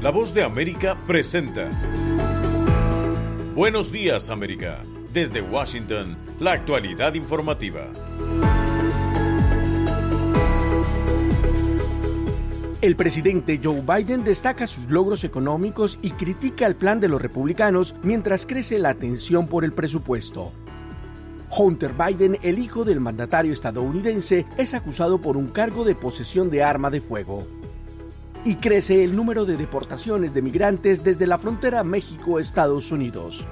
La Voz de América presenta Buenos Días, América. Desde Washington, la actualidad informativa. El presidente Joe Biden destaca sus logros económicos y critica el plan de los republicanos mientras crece la tensión por el presupuesto. Hunter Biden, el hijo del mandatario estadounidense, es acusado por un cargo de posesión de arma de fuego. Y crece el número de deportaciones de migrantes desde la frontera México-Estados Unidos.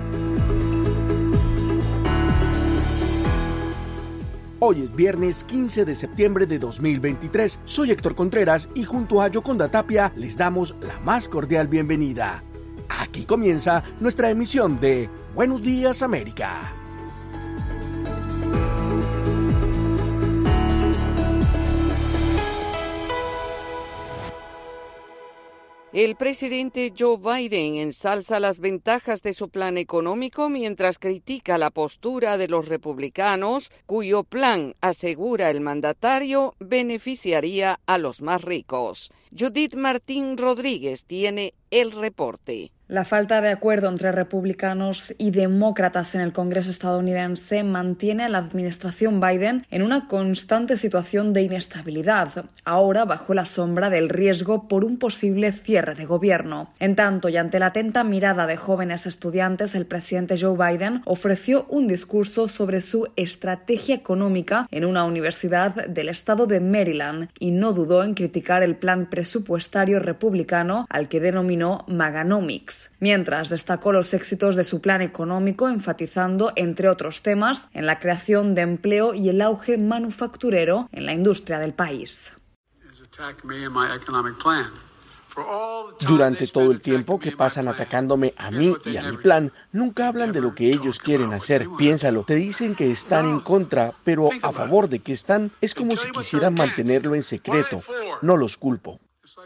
Hoy es viernes 15 de septiembre de 2023. Soy Héctor Contreras y junto a Yoconda Tapia les damos la más cordial bienvenida. Aquí comienza nuestra emisión de Buenos Días, América. El presidente Joe Biden ensalza las ventajas de su plan económico mientras critica la postura de los republicanos, cuyo plan, asegura el mandatario, beneficiaría a los más ricos. Judith Martín Rodríguez tiene el reporte. La falta de acuerdo entre republicanos y demócratas en el Congreso estadounidense mantiene a la administración Biden en una constante situación de inestabilidad, ahora bajo la sombra del riesgo por un posible cierre de gobierno. En tanto, y ante la atenta mirada de jóvenes estudiantes, el presidente Joe Biden ofreció un discurso sobre su estrategia económica en una universidad del estado de Maryland y no dudó en criticar el plan presupuestario republicano al que denominó Maganomics. Mientras destacó los éxitos de su plan económico, enfatizando, entre otros temas, en la creación de empleo y el auge manufacturero en la industria del país. Durante todo el tiempo que pasan atacándome a mí y a mi plan, nunca hablan de lo que ellos quieren hacer. Piénsalo, te dicen que están en contra, pero a favor de que están, es como si quisieran mantenerlo en secreto. No los culpo.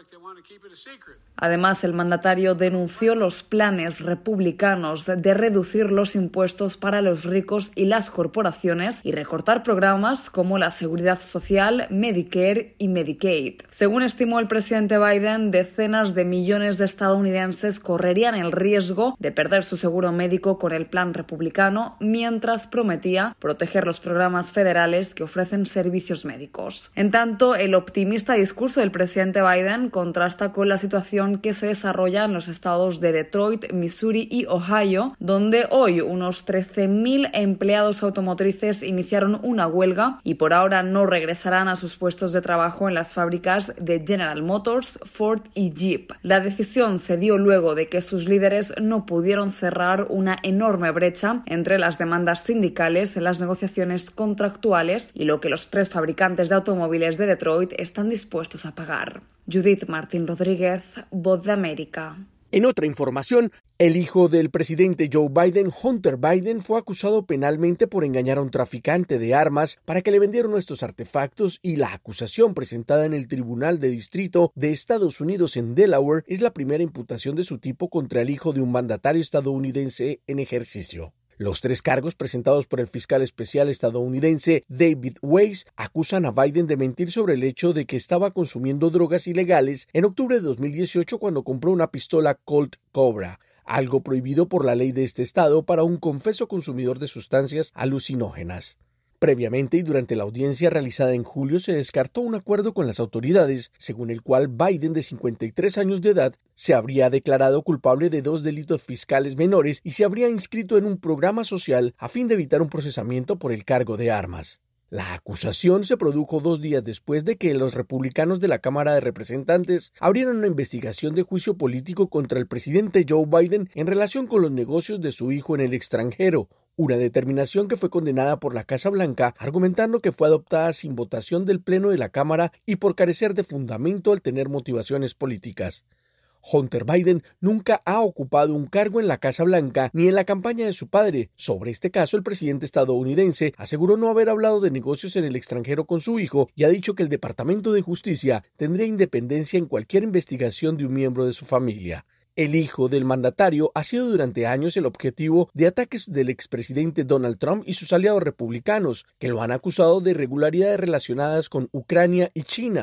Además, el mandatario denunció los planes republicanos de reducir los impuestos para los ricos y las corporaciones y recortar programas como la Seguridad Social, Medicare y Medicaid. Según estimó el presidente Biden, decenas de millones de estadounidenses correrían el riesgo de perder su seguro médico con el plan republicano, mientras prometía proteger los programas federales que ofrecen servicios médicos. En tanto, el optimista discurso del presidente Biden contrasta con la situación que se desarrolla en los estados de Detroit, Missouri y Ohio, donde hoy unos 13.000 empleados automotrices iniciaron una huelga y por ahora no regresarán a sus puestos de trabajo en las fábricas de General Motors, Ford y Jeep. La decisión se dio luego de que sus líderes no pudieron cerrar una enorme brecha entre las demandas sindicales en las negociaciones contractuales y lo que los 3 fabricantes de automóviles de Detroit están dispuestos a pagar. Judith Martín Rodríguez, Voz de América. En otra información, el hijo del presidente Joe Biden, Hunter Biden, fue acusado penalmente por engañar a un traficante de armas para que le vendieran estos artefactos y la acusación presentada en el Tribunal de Distrito de Estados Unidos en Delaware es la primera imputación de su tipo contra el hijo de un mandatario estadounidense en ejercicio. Los 3 cargos presentados por el fiscal especial estadounidense David Weiss acusan a Biden de mentir sobre el hecho de que estaba consumiendo drogas ilegales en octubre de 2018 cuando compró una pistola Colt Cobra, algo prohibido por la ley de este estado para un confeso consumidor de sustancias alucinógenas. Previamente y durante la audiencia realizada en julio se descartó un acuerdo con las autoridades, según el cual Biden, de 53 años de edad, se habría declarado culpable de 2 delitos fiscales menores y se habría inscrito en un programa social a fin de evitar un procesamiento por el cargo de armas. La acusación se produjo 2 días después de que los republicanos de la Cámara de Representantes abrieran una investigación de juicio político contra el presidente Joe Biden en relación con los negocios de su hijo en el extranjero, una determinación que fue condenada por la Casa Blanca, argumentando que fue adoptada sin votación del Pleno de la Cámara y por carecer de fundamento al tener motivaciones políticas. Hunter Biden nunca ha ocupado un cargo en la Casa Blanca ni en la campaña de su padre. Sobre este caso, el presidente estadounidense aseguró no haber hablado de negocios en el extranjero con su hijo y ha dicho que el Departamento de Justicia tendría independencia en cualquier investigación de un miembro de su familia. El hijo del mandatario ha sido durante años el objetivo de ataques del expresidente Donald Trump y sus aliados republicanos, que lo han acusado de irregularidades relacionadas con Ucrania y China.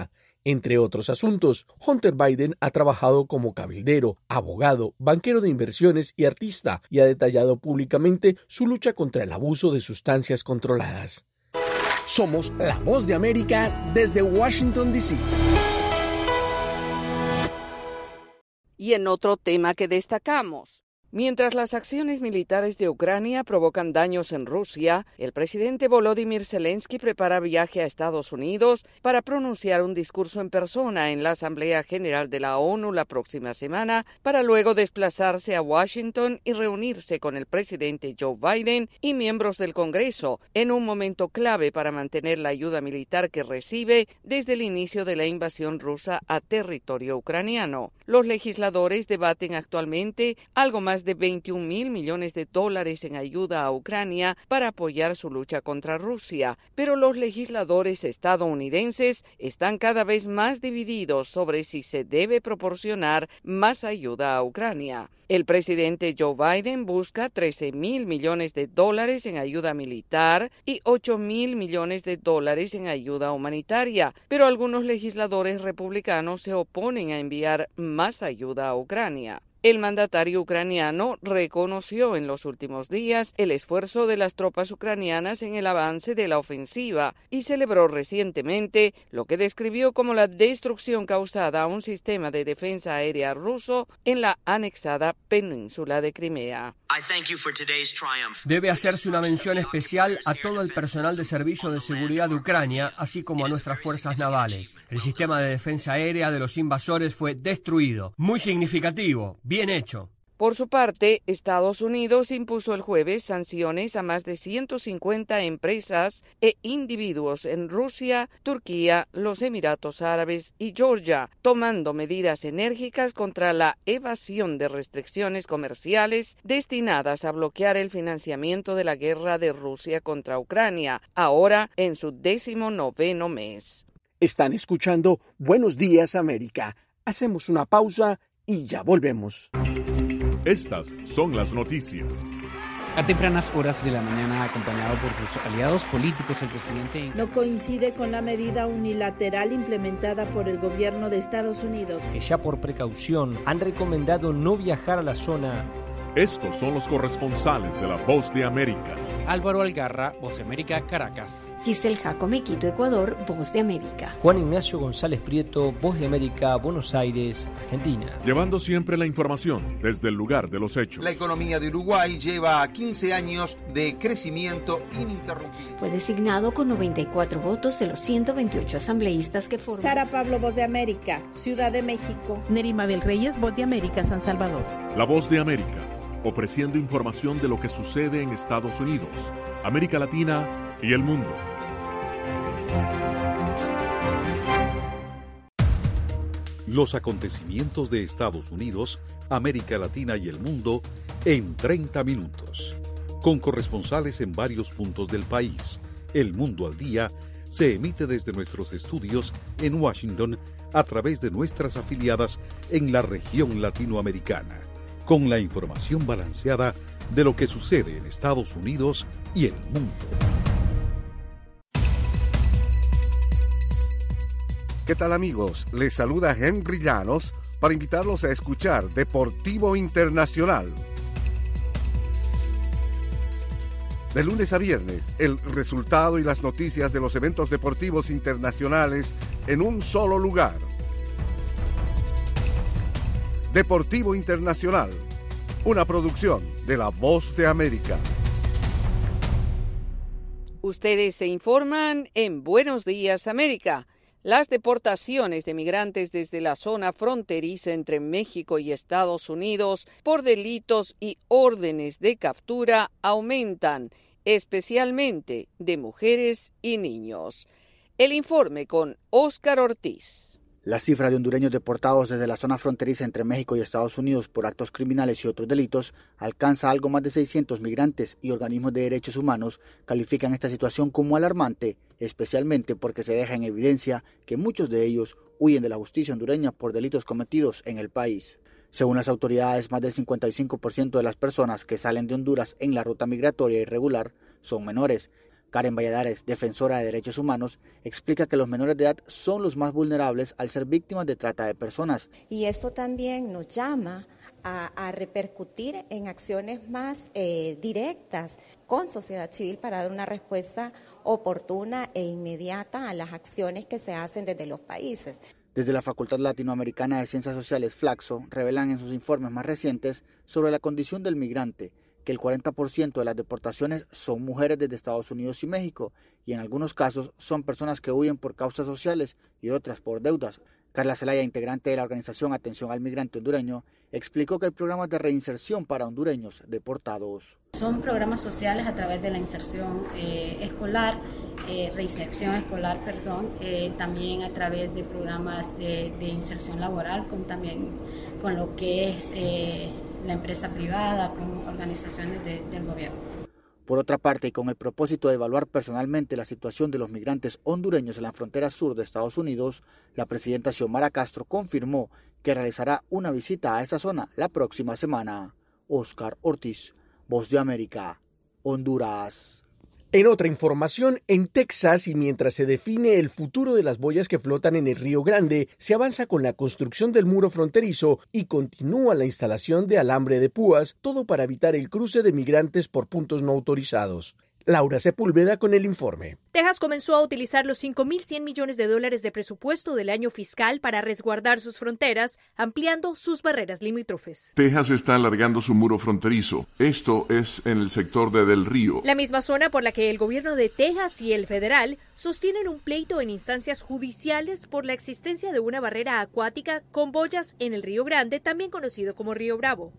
Entre otros asuntos, Hunter Biden ha trabajado como cabildero, abogado, banquero de inversiones y artista, y ha detallado públicamente su lucha contra el abuso de sustancias controladas. Somos la Voz de América desde Washington, D.C. Y en otro tema que destacamos, mientras las acciones militares de Ucrania provocan daños en Rusia, el presidente Volodymyr Zelensky prepara viaje a Estados Unidos para pronunciar un discurso en persona en la Asamblea General de la ONU la próxima semana, para luego desplazarse a Washington y reunirse con el presidente Joe Biden y miembros del Congreso en un momento clave para mantener la ayuda militar que recibe desde el inicio de la invasión rusa a territorio ucraniano. Los legisladores debaten actualmente algo más de $21,000 millones en ayuda a Ucrania para apoyar su lucha contra Rusia, pero los legisladores estadounidenses están cada vez más divididos sobre si se debe proporcionar más ayuda a Ucrania. El presidente Joe Biden busca $13,000 millones en ayuda militar y $8,000 millones en ayuda humanitaria, pero algunos legisladores republicanos se oponen a enviar más ayuda a Ucrania. El mandatario ucraniano reconoció en los últimos días el esfuerzo de las tropas ucranianas en el avance de la ofensiva y celebró recientemente lo que describió como la destrucción causada a un sistema de defensa aérea ruso en la anexada península de Crimea. Debe hacerse una mención especial a todo el personal de servicio de seguridad de Ucrania, así como a nuestras fuerzas navales. El sistema de defensa aérea de los invasores fue destruido. Muy significativo. Bien hecho. Por su parte, Estados Unidos impuso el jueves sanciones a más de 150 empresas e individuos en Rusia, Turquía, los Emiratos Árabes y Georgia, tomando medidas enérgicas contra la evasión de restricciones comerciales destinadas a bloquear el financiamiento de la guerra de Rusia contra Ucrania, ahora en su 19º mes. Están escuchando Buenos Días, América. Hacemos una pausa y ya volvemos. Estas son las noticias. A tempranas horas de la mañana, acompañado por sus aliados políticos, el presidente no coincide con la medida unilateral implementada por el gobierno de Estados Unidos, que ya por precaución han recomendado no viajar a la zona. Estos son los corresponsales de La Voz de América. Álvaro Algarra, Voz de América, Caracas. Giselle Jacome, Quito, Ecuador, Voz de América. Juan Ignacio González Prieto, Voz de América, Buenos Aires, Argentina. Llevando siempre la información desde el lugar de los hechos. La economía de Uruguay lleva 15 años de crecimiento ininterrumpido. Fue designado con 94 votos de los 128 asambleístas que forman. Sara Pablo, Voz de América, Ciudad de México. Neri Mabel Reyes, Voz de América, San Salvador. La Voz de América, ofreciendo información de lo que sucede en Estados Unidos, América Latina y el mundo. Los acontecimientos de Estados Unidos, América Latina y el mundo en 30 minutos. Con corresponsales en varios puntos del país. El Mundo al Día se emite desde nuestros estudios en Washington a través de nuestras afiliadas en la región latinoamericana, con la información balanceada de lo que sucede en Estados Unidos y el mundo. ¿Qué tal, amigos? Les saluda Henry Llanos para invitarlos a escuchar Deportivo Internacional. De lunes a viernes, el resultado y las noticias de los eventos deportivos internacionales en un solo lugar. Deportivo Internacional, una producción de La Voz de América. Ustedes se informan en Buenos Días, América. Las deportaciones de migrantes desde la zona fronteriza entre México y Estados Unidos por delitos y órdenes de captura aumentan, especialmente de mujeres y niños. El informe con Óscar Ortiz. La cifra de hondureños deportados desde la zona fronteriza entre México y Estados Unidos por actos criminales y otros delitos alcanza algo más de 600 migrantes, y organismos de derechos humanos califican esta situación como alarmante, especialmente porque se deja en evidencia que muchos de ellos huyen de la justicia hondureña por delitos cometidos en el país. Según las autoridades, más del 55% de las personas que salen de Honduras en la ruta migratoria irregular son menores. Karen Valladares, defensora de derechos humanos, explica que los menores de edad son los más vulnerables al ser víctimas de trata de personas. Y esto también nos llama a repercutir en acciones más directas con sociedad civil para dar una respuesta oportuna e inmediata a las acciones que se hacen desde los países. Desde la Facultad Latinoamericana de Ciencias Sociales, Flaxo, revelan en sus informes más recientes sobre la condición del migrante que el 40% de las deportaciones son mujeres desde Estados Unidos y México, y en algunos casos son personas que huyen por causas sociales y otras por deudas. Carla Zelaya, integrante de la organización Atención al Migrante Hondureño, explicó que hay programas de reinserción para hondureños deportados. Son programas sociales a través de la inserción escolar, reinserción escolar, también a través de programas de inserción laboral, con lo que es la empresa privada, con organizaciones del gobierno. Por otra parte, y con el propósito de evaluar personalmente la situación de los migrantes hondureños en la frontera sur de Estados Unidos, la presidenta Xiomara Castro confirmó que realizará una visita a esa zona la próxima semana. Oscar Ortiz, Voz de América, Honduras. En otra información, en Texas, y mientras se define el futuro de las boyas que flotan en el Río Grande, se avanza con la construcción del muro fronterizo y continúa la instalación de alambre de púas, todo para evitar el cruce de migrantes por puntos no autorizados. Laura Sepúlveda con el informe. Texas comenzó a utilizar los $5.100 millones de presupuesto del año fiscal para resguardar sus fronteras, ampliando sus barreras limítrofes. Texas está alargando su muro fronterizo. Esto es en el sector de Del Río. La misma zona por la que el gobierno de Texas y el federal sostienen un pleito en instancias judiciales por la existencia de una barrera acuática con boyas en el Río Grande, también conocido como Río Bravo.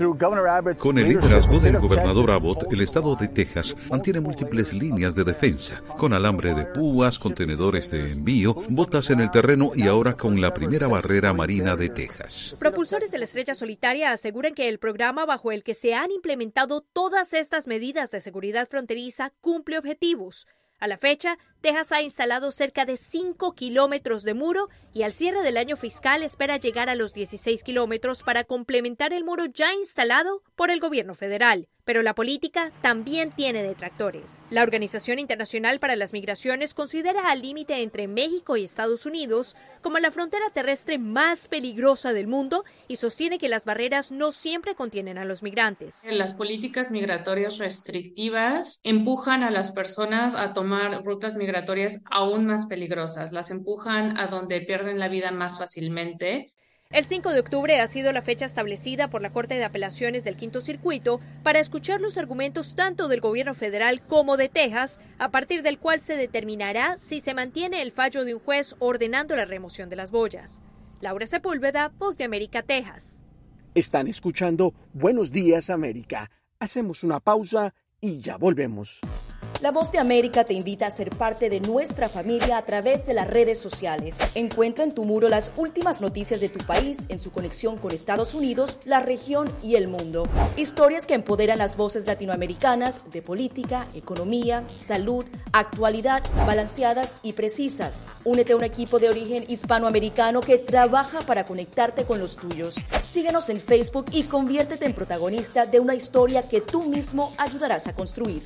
Con el liderazgo del gobernador Abbott, el estado de Texas mantiene múltiples líneas de defensa, con alambre de púas, contenedores de envío, botas en el terreno y ahora con la primera barrera marina de Texas. Propulsores de la estrella solitaria aseguran que el programa bajo el que se han implementado todas estas medidas de seguridad fronteriza cumple objetivos. A la fecha, Texas ha instalado cerca de 5 kilómetros de muro y al cierre del año fiscal espera llegar a los 16 kilómetros para complementar el muro ya instalado por el gobierno federal. Pero la política también tiene detractores. La Organización Internacional para las Migraciones considera al límite entre México y Estados Unidos como la frontera terrestre más peligrosa del mundo y sostiene que las barreras no siempre contienen a los migrantes. Las políticas migratorias restrictivas empujan a las personas a tomar rutas migratorias aún más peligrosas. Las empujan a donde pierden la vida más fácilmente. El 5 de octubre ha sido la fecha establecida por la Corte de Apelaciones del Quinto Circuito para escuchar los argumentos tanto del gobierno federal como de Texas, a partir del cual se determinará si se mantiene el fallo de un juez ordenando la remoción de las boyas. Laura Sepúlveda, Voz de América, Texas. Están escuchando Buenos Días, América. Hacemos una pausa y ya volvemos. La Voz de América te invita a ser parte de nuestra familia a través de las redes sociales. Encuentra en tu muro las últimas noticias de tu país en su conexión con Estados Unidos, la región y el mundo. Historias que empoderan las voces latinoamericanas de política, economía, salud, actualidad, balanceadas y precisas. Únete a un equipo de origen hispanoamericano que trabaja para conectarte con los tuyos. Síguenos en Facebook y conviértete en protagonista de una historia que tú mismo ayudarás a construir.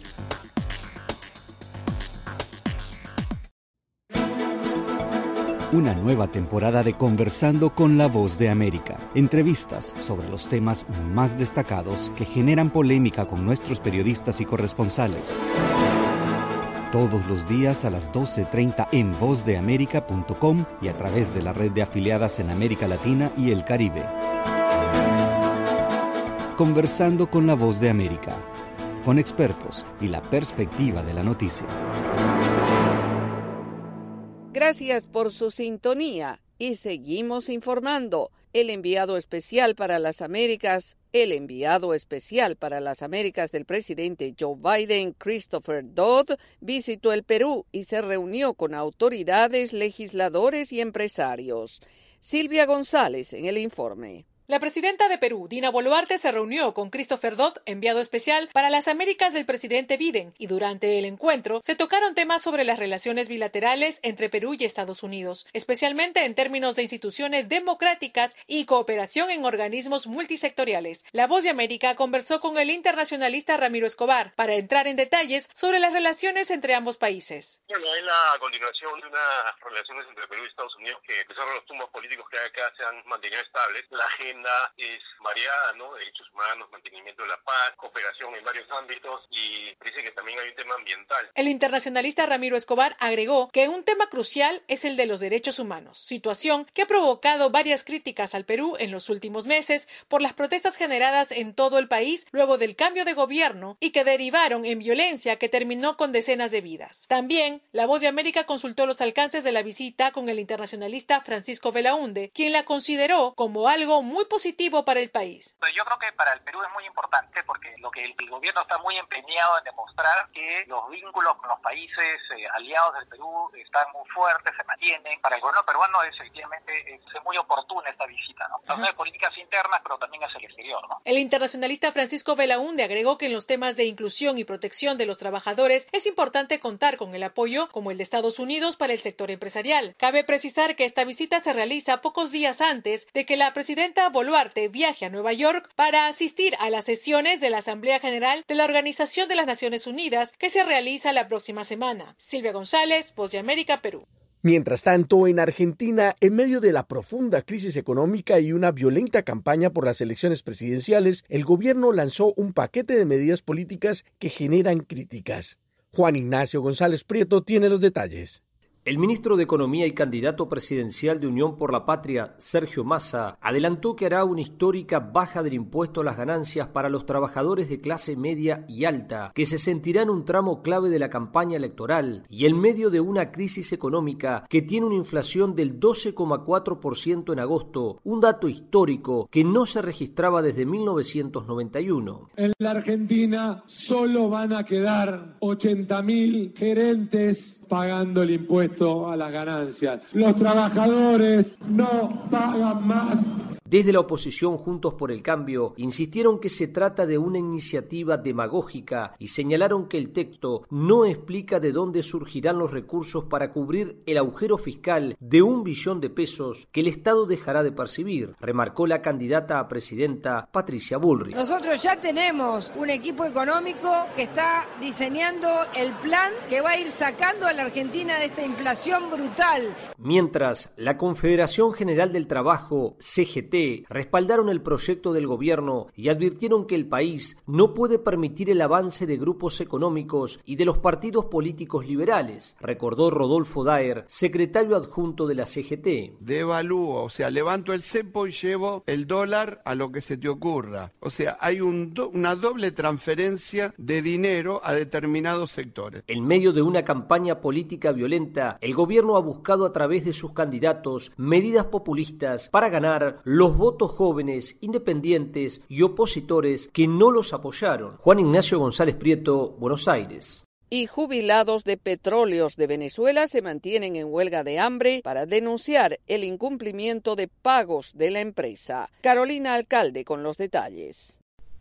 Una nueva temporada de Conversando con la Voz de América. Entrevistas sobre los temas más destacados que generan polémica con nuestros periodistas y corresponsales. Todos los días a las 12:30 en vozdeamerica.com y a través de la red de afiliadas en América Latina y el Caribe. Conversando con la Voz de América, con expertos y la perspectiva de la noticia. Gracias por su sintonía y seguimos informando. El enviado especial para las Américas del presidente Joe Biden, Christopher Dodd, visitó el Perú y se reunió con autoridades, legisladores y empresarios. Silvia González en el informe. La presidenta de Perú, Dina Boluarte, se reunió con Christopher Dodd, enviado especial para las Américas del presidente Biden, y durante el encuentro se tocaron temas sobre las relaciones bilaterales entre Perú y Estados Unidos, especialmente en términos de instituciones democráticas y cooperación en organismos multisectoriales. La Voz de América conversó con el internacionalista Ramiro Escobar para entrar en detalles sobre las relaciones entre ambos países. Bueno, es la continuación de unas relaciones entre Perú y Estados Unidos que, a pesar de los tumbos políticos que hay acá, se han mantenido estables. La agenda es variada, ¿no? Derechos humanos, mantenimiento de la paz, cooperación en varios ámbitos, y dice que también hay un tema ambiental. El internacionalista Ramiro Escobar agregó que un tema crucial es el de los derechos humanos, situación que ha provocado varias críticas al Perú en los últimos meses por las protestas generadas en todo el país luego del cambio de gobierno y que derivaron en violencia que terminó con decenas de vidas. También, La Voz de América consultó los alcances de la visita con el internacionalista Francisco Belaúnde, quien la consideró como algo muy positivo para el país. Yo creo que para el Perú es muy importante porque lo que el gobierno está muy empeñado en demostrar que los vínculos con los países aliados del Perú están muy fuertes, se mantienen. Para el gobierno peruano efectivamente es muy oportuna esta visita, ¿no? Tanto de políticas internas, pero también hacia el exterior, ¿no? El internacionalista Francisco Belaúnde agregó que en los temas de inclusión y protección de los trabajadores es importante contar con el apoyo como el de Estados Unidos para el sector empresarial. Cabe precisar que esta visita se realiza pocos días antes de que la presidenta Boluarte viaje a Nueva York para asistir a las sesiones de la Asamblea General de la Organización de las Naciones Unidas que se realiza la próxima semana. Silvia González, Voz de América, Perú. Mientras tanto, en Argentina, en medio de la profunda crisis económica y una violenta campaña por las elecciones presidenciales, el gobierno lanzó un paquete de medidas políticas que generan críticas. Juan Ignacio González Prieto tiene los detalles. El ministro de Economía y candidato presidencial de Unión por la Patria, Sergio Massa, adelantó que hará una histórica baja del impuesto a las ganancias para los trabajadores de clase media y alta, que se sentirán un tramo clave de la campaña electoral y en medio de una crisis económica que tiene una inflación del 12,4% en agosto, un dato histórico que no se registraba desde 1991. En la Argentina solo van a quedar 80.000 gerentes pagando el impuesto a las ganancias. Los trabajadores no pagan más. Desde la oposición Juntos por el Cambio insistieron que se trata de una iniciativa demagógica y señalaron que el texto no explica de dónde surgirán los recursos para cubrir el agujero fiscal de 1 billón de pesos que el Estado dejará de percibir, remarcó la candidata a presidenta Patricia Bullrich. Nosotros ya tenemos un equipo económico que está diseñando el plan que va a ir sacando a la Argentina de esta inflación brutal. Mientras, la Confederación General del Trabajo, CGT, respaldaron el proyecto del gobierno y advirtieron que el país no puede permitir el avance de grupos económicos y de los partidos políticos liberales, recordó Rodolfo Daer, secretario adjunto de la CGT. Devalúo, o sea, levanto el cepo y llevo el dólar a lo que se te ocurra. O sea, hay una doble transferencia de dinero a determinados sectores. En medio de una campaña política violenta, el gobierno ha buscado a través de sus candidatos medidas populistas para ganar los votos jóvenes, independientes y opositores que no los apoyaron. Juan Ignacio González Prieto, Buenos Aires. Y jubilados de Petróleos de Venezuela se mantienen en huelga de hambre para denunciar el incumplimiento de pagos de la empresa. Carolina Alcalde con los detalles.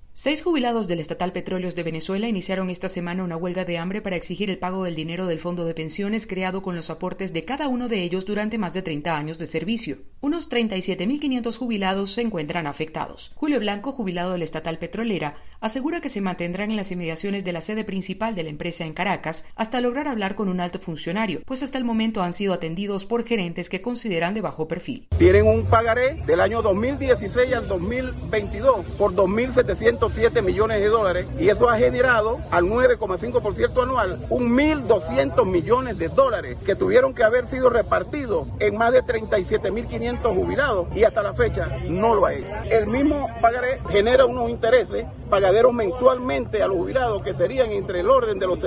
6 jubilados del estatal Petróleos de Venezuela iniciaron esta semana una huelga de hambre para exigir el pago del dinero del fondo de pensiones creado con los aportes de cada uno de ellos durante más de 30 años de servicio. Unos 37.500 jubilados se encuentran afectados. Julio Blanco, jubilado del estatal petrolera, asegura que se mantendrán en las inmediaciones de la sede principal de la empresa en Caracas hasta lograr hablar con un alto funcionario, pues hasta el momento han sido atendidos por gerentes que consideran de bajo perfil. Tienen un pagaré del año 2016 al 2022 por 2.707 millones de dólares y eso ha generado al 9,5% anual 1.200 millones de dólares que tuvieron que haber sido repartidos en más de 37.500 jubilados y hasta la fecha no lo ha hecho. El mismo pagaré genera unos intereses pagaderos mensualmente a los jubilados que serían entre el orden de los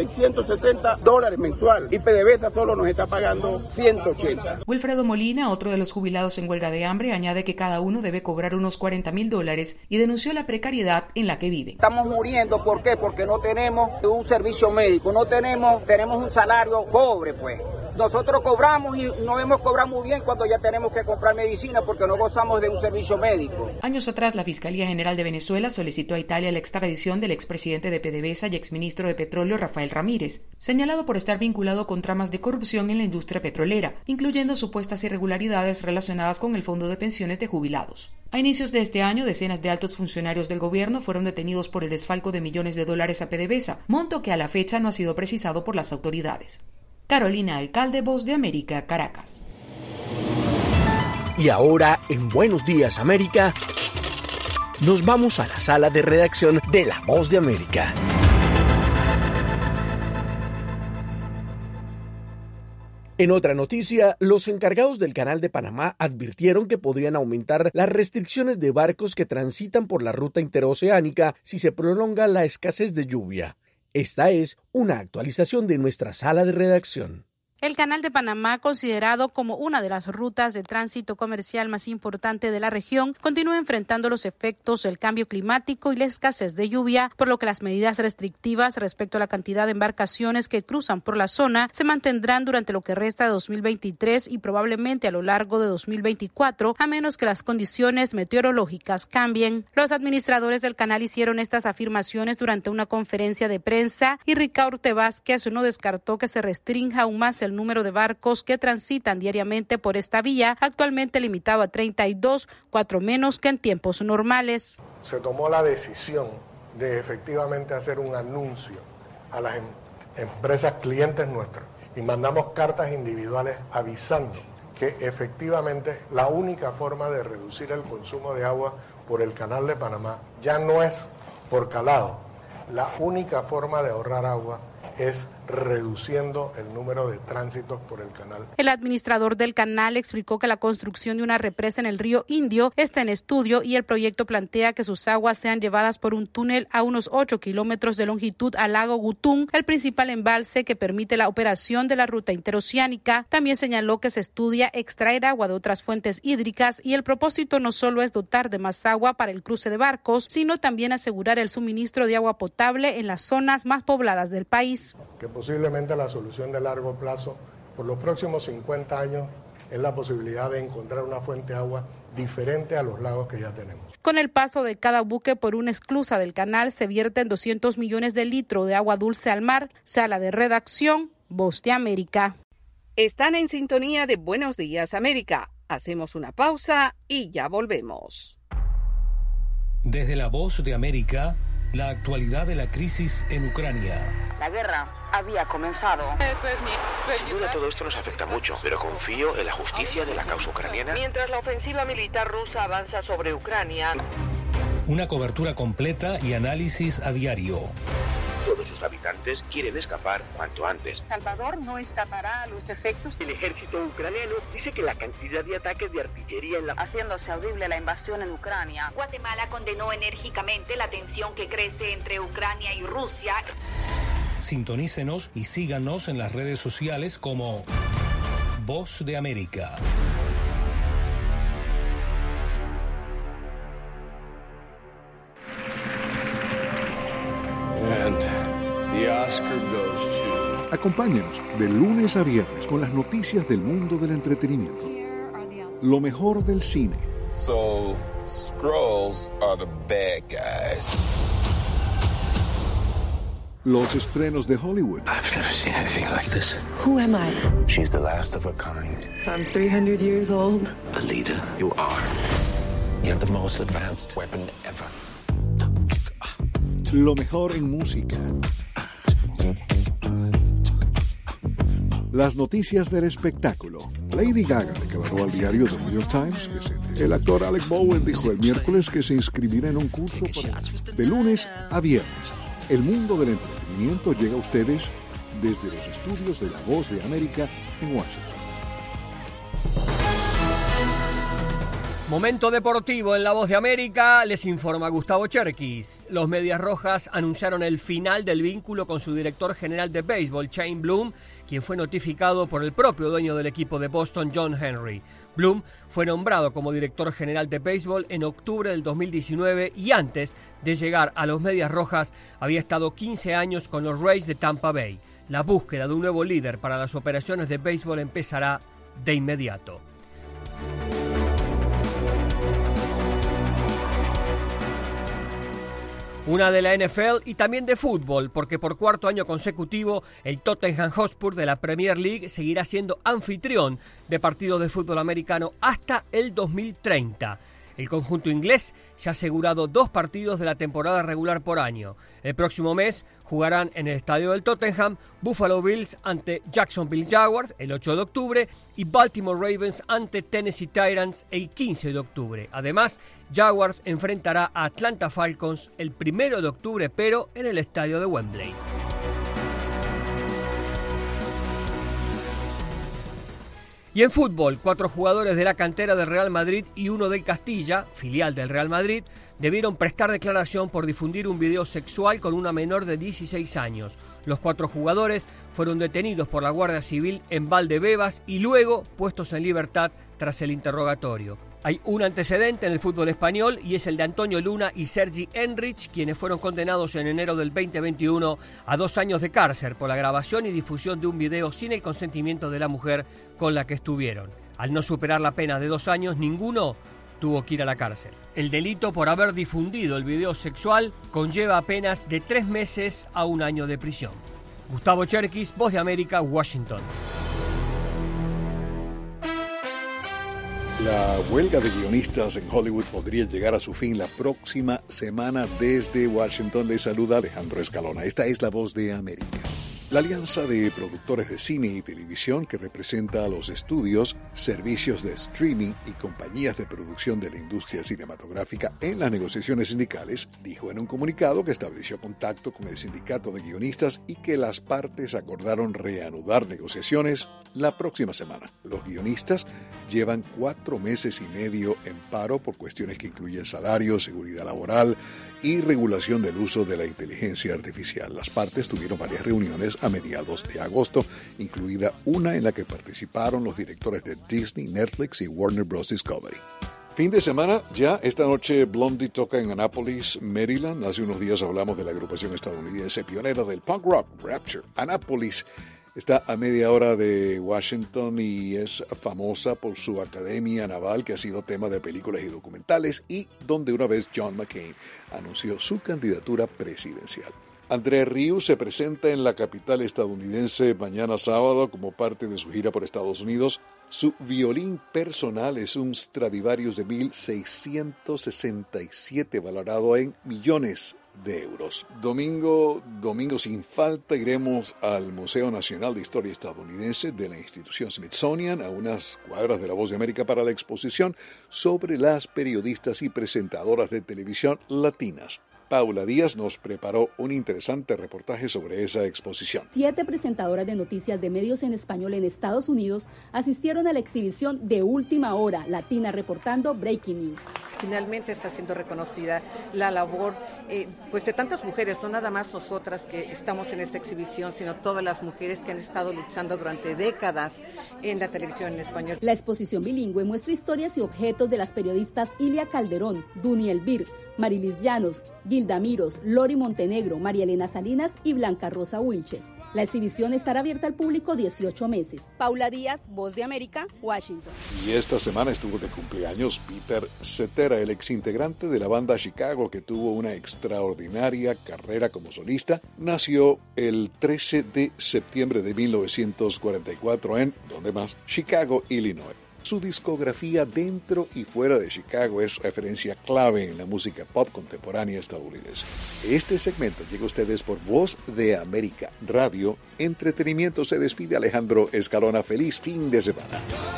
$660 mensual y PDVSA solo nos está pagando 180. Wilfredo Molina, otro de los jubilados en huelga de hambre, añade que cada uno debe cobrar unos $40.000 y denunció la precariedad en la que vive. Estamos muriendo, ¿por qué? Porque no tenemos un servicio médico, tenemos un salario pobre, pues. nosotros cobramos y no hemos cobrado muy bien cuando ya tenemos que comprar medicina porque no gozamos de un servicio médico. Años atrás, la Fiscalía General de Venezuela solicitó a Italia la extradición del expresidente de PDVSA y exministro de Petróleo Rafael Ramírez, señalado por estar vinculado con tramas de corrupción en la industria petrolera, incluyendo supuestas irregularidades relacionadas con el Fondo de Pensiones de Jubilados. A inicios de este año, decenas de altos funcionarios del gobierno fueron detenidos por el desfalco de millones de dólares a PDVSA, monto que a la fecha no ha sido precisado por las autoridades. Carolina Alcalde, Voz de América, Caracas. Y ahora, en Buenos Días América, nos vamos a la sala de redacción de La Voz de América. En otra noticia, los encargados del Canal de Panamá advirtieron que podrían aumentar las restricciones de barcos que transitan por la ruta interoceánica si se prolonga la escasez de lluvia. Esta es una actualización de nuestra sala de redacción. El Canal de Panamá, considerado como una de las rutas de tránsito comercial más importante de la región, continúa enfrentando los efectos del cambio climático y la escasez de lluvia, por lo que las medidas restrictivas respecto a la cantidad de embarcaciones que cruzan por la zona se mantendrán durante lo que resta de 2023 y probablemente a lo largo de 2024, a menos que las condiciones meteorológicas cambien. Los administradores del canal hicieron estas afirmaciones durante una conferencia de prensa y Ricardo Vázquez no descartó que se restrinja aún más el número de barcos que transitan diariamente por esta vía, actualmente limitado a 32, 4 menos que en tiempos normales. Se tomó la decisión de efectivamente hacer un anuncio a las empresas clientes nuestras y mandamos cartas individuales avisando que efectivamente la única forma de reducir el consumo de agua por el Canal de Panamá ya no es por calado. La única forma de ahorrar agua es reduciendo el número de tránsitos por el canal. El administrador del canal explicó que la construcción de una represa en el río Indio está en estudio y el proyecto plantea que sus aguas sean llevadas por un túnel a unos 8 kilómetros de longitud al lago Gutún, el principal embalse que permite la operación de la ruta interoceánica. También señaló que se estudia extraer agua de otras fuentes hídricas y el propósito no solo es dotar de más agua para el cruce de barcos, sino también asegurar el suministro de agua potable en las zonas más pobladas del país. Que posiblemente la solución de largo plazo por los próximos 50 años es la posibilidad de encontrar una fuente de agua diferente a los lagos que ya tenemos. Con el paso de cada buque por una esclusa del canal se vierten 200 millones de litros de agua dulce al mar. Sala de redacción, Voz de América. Están en sintonía de Buenos Días América. Hacemos una pausa y ya volvemos. Desde la Voz de América, la actualidad de la crisis en Ucrania. La guerra había comenzado. Sin duda todo esto nos afecta mucho, pero confío en la justicia de la causa ucraniana. Mientras la ofensiva militar rusa avanza sobre Ucrania. Una cobertura completa y análisis a diario. Todos sus habitantes quieren escapar cuanto antes. Salvador no escapará a los efectos. El ejército ucraniano dice que la cantidad de ataques de artillería en la... haciéndose audible la invasión en Ucrania. Guatemala condenó enérgicamente la tensión que crece entre Ucrania y Rusia. Sintonícenos y síganos en las redes sociales como Voz de América. Acompáñenos de lunes a viernes con las noticias del mundo del entretenimiento. Lo mejor del cine. So, Skrulls are the bad guys. Los estrenos de Hollywood. I've never seen anything like this. Who am I? She's the last of her kind. So I'm 300 years old. The leader you are. You have the most advanced weapon ever. Lo mejor en música. Las noticias del espectáculo. Lady Gaga declaró al diario The New York Times que el actor Alec Bowen dijo el miércoles que se inscribirá en un curso de lunes a viernes. El mundo del entretenimiento llega a ustedes desde los estudios de La Voz de América en Washington. Momento deportivo en La Voz de América, les informa Gustavo Cherkis. Los Medias Rojas anunciaron el final del vínculo con su director general de béisbol, Shane Bloom, quien fue notificado por el propio dueño del equipo de Boston, John Henry. Bloom fue nombrado como director general de béisbol en octubre del 2019 y antes de llegar a los Medias Rojas había estado 15 años con los Rays de Tampa Bay. la búsqueda de un nuevo líder para las operaciones de béisbol empezará de inmediato. Una de la NFL y también de fútbol, porque por cuarto año consecutivo el Tottenham Hotspur de la Premier League seguirá siendo anfitrión de partidos de fútbol americano hasta el 2030. El conjunto inglés se ha asegurado 2 partidos de la temporada regular por año. El próximo mes jugarán en el estadio del Tottenham Buffalo Bills ante Jacksonville Jaguars el 8 de octubre y Baltimore Ravens ante Tennessee Titans el 15 de octubre. Además, Jaguars enfrentará a Atlanta Falcons el 1 de octubre, pero en el estadio de Wembley. Y en fútbol, 4 jugadores de la cantera del Real Madrid y uno del Castilla, filial del Real Madrid, debieron prestar declaración por difundir un video sexual con una menor de 16 años. Los 4 jugadores fueron detenidos por la Guardia Civil en Valdebebas y luego puestos en libertad tras el interrogatorio. Hay un antecedente en el fútbol español y es el de Antonio Luna y Sergi Enrich, quienes fueron condenados en enero del 2021 a 2 años de cárcel por la grabación y difusión de un video sin el consentimiento de la mujer con la que estuvieron. Al no superar la pena de 2 años, ninguno tuvo que ir a la cárcel. El delito por haber difundido el video sexual conlleva apenas de 3 meses a 1 año de prisión. Gustavo Cherkis, Voz de América, Washington. La huelga de guionistas en Hollywood podría llegar a su fin la próxima semana. Desde Washington les saluda Alejandro Escalona. Esta es la Voz de América. La alianza de productores de cine y televisión que representa a los estudios, servicios de streaming y compañías de producción de la industria cinematográfica en las negociaciones sindicales, dijo en un comunicado que estableció contacto con el sindicato de guionistas y que las partes acordaron reanudar negociaciones la próxima semana. Los guionistas llevan 4 meses y medio en paro por cuestiones que incluyen salario, seguridad laboral y regulación del uso de la inteligencia artificial. Las partes tuvieron varias reuniones a mediados de agosto, incluida una en la que participaron los directores de Disney, Netflix y Warner Bros. Discovery. Fin de semana, ya esta noche Blondie toca en Annapolis, Maryland. Hace unos días hablamos de la agrupación estadounidense pionera del punk rock, Rapture. Annapolis está a media hora de Washington y es famosa por su academia naval que ha sido tema de películas y documentales y donde una vez John McCain anunció su candidatura presidencial. André Rieu se presenta en la capital estadounidense mañana sábado como parte de su gira por Estados Unidos. Su violín personal es un Stradivarius de 1667 valorado en millones de euros. Domingo sin falta iremos al Museo Nacional de Historia Estadounidense de la institución Smithsonian a unas cuadras de la Voz de América para la exposición sobre las periodistas y presentadoras de televisión latinas. Paula Díaz nos preparó un interesante reportaje sobre esa exposición. 7 presentadoras de noticias de medios en español en Estados Unidos asistieron a la exhibición de Última Hora, Latina reportando Breaking News. Finalmente está siendo reconocida la labor pues de tantas mujeres, no nada más nosotras que estamos en esta exhibición, sino todas las mujeres que han estado luchando durante décadas en la televisión en español. La exposición bilingüe muestra historias y objetos de las periodistas Ilia Calderón, Duny Elvir, Marilis Llanos, Gilda Miros, Lori Montenegro, María Elena Salinas y Blanca Rosa Wilches. La exhibición estará abierta al público 18 meses. Paula Díaz, Voz de América, Washington. Y esta semana estuvo de cumpleaños Peter Cetera, el exintegrante de la banda Chicago que tuvo una extraordinaria carrera como solista. Nació el 13 de septiembre de 1944 en, ¿dónde más? Chicago, Illinois. Su discografía dentro y fuera de Chicago es referencia clave en la música pop contemporánea estadounidense. Este segmento llega a ustedes por Voz de América Radio. Entretenimiento. Se despide Alejandro Escalona. Feliz fin de semana.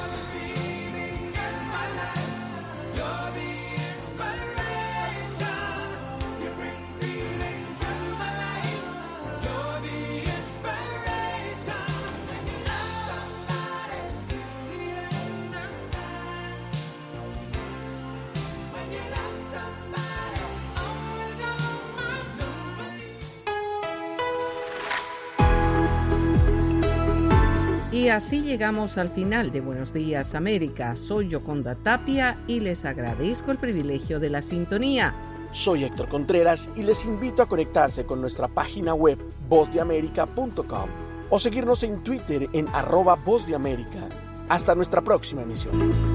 Y así llegamos al final de Buenos Días América. Soy Yoconda Tapia y les agradezco el privilegio de la sintonía. Soy Héctor Contreras y les invito a conectarse con nuestra página web vozdeamerica.com. o seguirnos en Twitter en @Voz de América. Hasta nuestra próxima emisión.